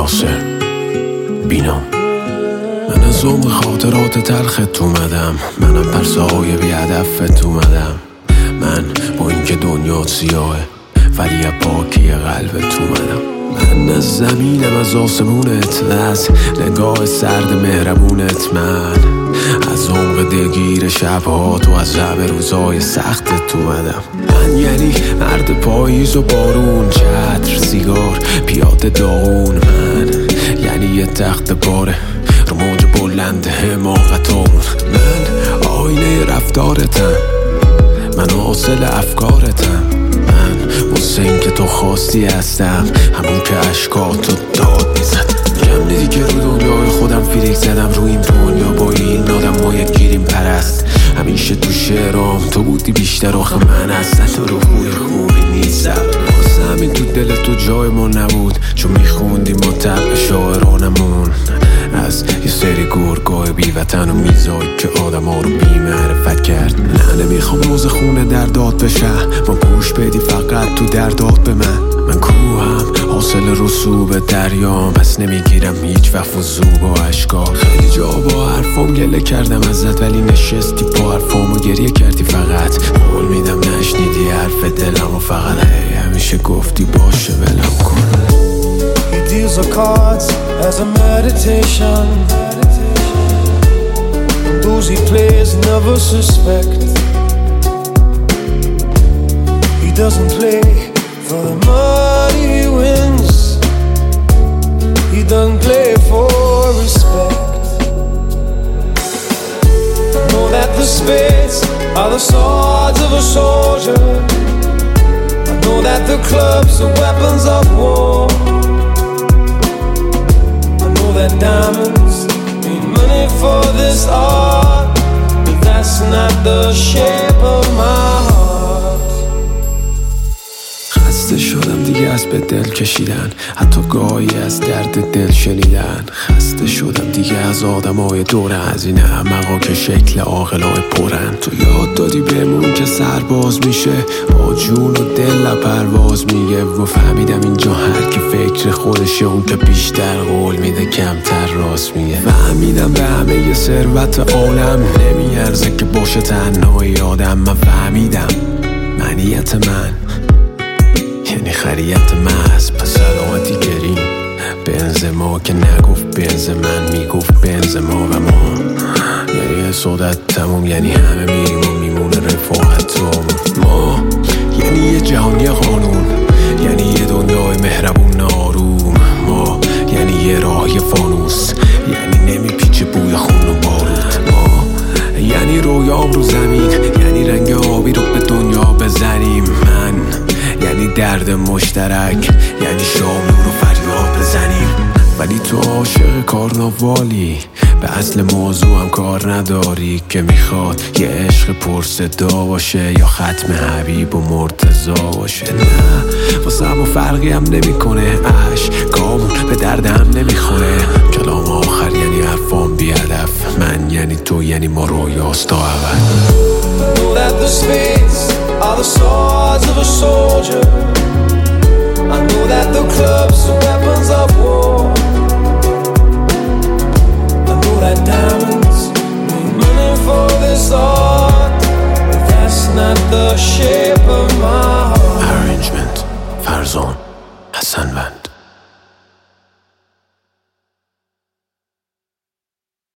یاسر بینام. من از عمق خاطرات تلخت اومدم، منم پرسه های بی هدفت اومدم. من با اینکه دنیا سیاهه ولی پاکی قلبت اومدم. من از زمینم، از آسمونت و از نگاه سرد مهربونت. من از عمق دلگیر شبهات و از لب روزای سختت اومدم. من یعنی مرد پاییز و بارون، چتر، سیگار، پیاده داغون. من یعنی یه تخت پاره رو موج بلند حماقتون. من آینه رفتارتم، من حاصل افکارتم. من حسین که تو خواستی هستم، همون که عشقاتو داد میزد. میگم دیدی که رو دنیای خودم فیلیک زدم، رو این دنیا با این آدم های گیریم پرست. همیشه تو شعرام تو بودی بیشتر، آخه من اصلا تو رو خوبی نیستم. واسه همین تو دل تو جای ما نبود، چون میخوندی ما طبع شاعرانمون از یه سری گرگای بی وطن و میزای که آدم ها رو بی معرفت کرد. نه نمیخوام روز خونه دردات بشه، ما گوش بدی فقط تو دردات به من کوهم حاصل رسوب دریام، پس نمیگیرم هیچ وقت وضو با اشکار. خیلی جا با حرفام گله کردم ازت، ولی نشستی با حرفام و گریه کردی. فقط قول میدم نشنیدی حرف دلم و فقط همیشه گفتی باشه ولم کن. He deals the cards as a meditation, and those he plays never suspect. He doesn't play for the money he wins, he doesn't play for respect. I know that the spades are the swords of a soldier, I know that the clubs are weapons of war, that diamonds mean money for this art, but that's not the shape of my heart. خسته شدم دیگه از به دل کشیدن، حتی گاهی از درد دل شنیدن. خسته شدم دیگه از آدمای دور هزینه احمقا که شکل عاقلای پرن. تو یاد دادی بهمون که سرباز میشه با جون و دل پرواز میگه، و فهمیدم اینجا هر کی فکر خودشه، اون که بیشتر قول میده کمتر راست میگه. فهمیدم به همه ی ثروت عالم نمیارزه که باشه تنهای آدم. من فهمیدم منیت من یعنی خریت محض، پس سلامتی گریم بنزما که نگفت بنز من، میگفت بنز ما و ما. یعنی حسادت تموم، یعنی همه میریم و میمونه رفاقت ما. یعنی یه جهانی قانون، یعنی یه دنیای مهربون آروم. ما یعنی یه راهی فانوس، یعنی نمیپیچه بوی خون و بارود. ما یعنی رویام رو زمین، یعنی رنگ آبی رو به دنیا بزنیم. من یعنی درد مشترک، یعنی شام رو فریاد بزنیم. ولی تو عاشق کارناوالی، به اصل موضوع هم کار نداری که میخواد یه عشق پرصدا باشه یا ختم حبیب و مرتضا باشه. نه واسه همون فرقی هم نمیکنه، کامون به دردم نمیخوره. کلام آخر یعنی حرفام بی هدف، من یعنی تو یعنی ما رویاست تا اول. Know that the spades are the swords of a soldier, I know that the clubs are weapons of war, I know that diamonds mean money for this art, but that's not the shape of my heart. Arrangement فرزان حسن